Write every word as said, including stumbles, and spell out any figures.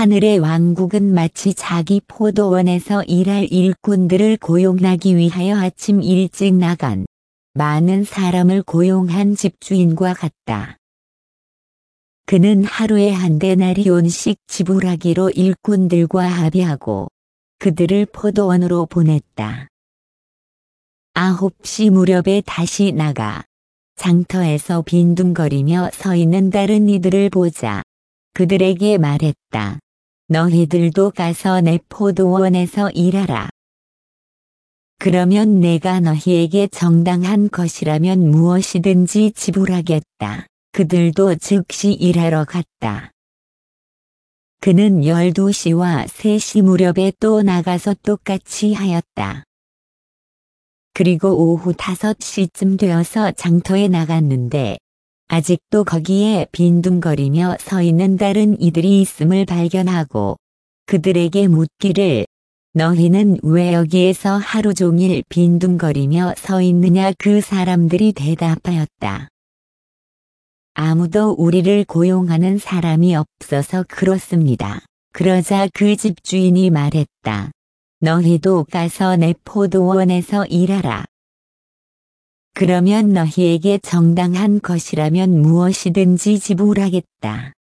하늘의 왕국은 마치 자기 포도원에서 일할 일꾼들을 고용하기 위하여 아침 일찍 나간 많은 사람을 고용한 집주인과 같다. 그는 하루에 한 데나리온씩 지불하기로 일꾼들과 합의하고 그들을 포도원으로 보냈다. 아홉 시 무렵에 다시 나가 장터에서 빈둥거리며 서 있는 다른 이들을 보자 그들에게 말했다. 너희들도 가서 내 포도원에서 일하라. 그러면 내가 너희에게 정당한 것이라면 무엇이든지 지불하겠다. 그들도 즉시 일하러 갔다. 그는 열두 시와 세 시 무렵에 또 나가서 똑같이 하였다. 그리고 오후 다섯 시쯤 되어서 장터에 나갔는데 아직도 거기에 빈둥거리며 서 있는 다른 이들이 있음을 발견하고 그들에게 묻기를 너희는 왜 여기에서 하루 종일 빈둥거리며 서 있느냐. 그 사람들이 대답하였다. 아무도 우리를 고용하는 사람이 없어서 그렇습니다. 그러자 그 집주인이 말했다. 너희도 가서 내 포도원에서 일하라. 그러면 너희에게 정당한 것이라면 무엇이든지 지불하겠다.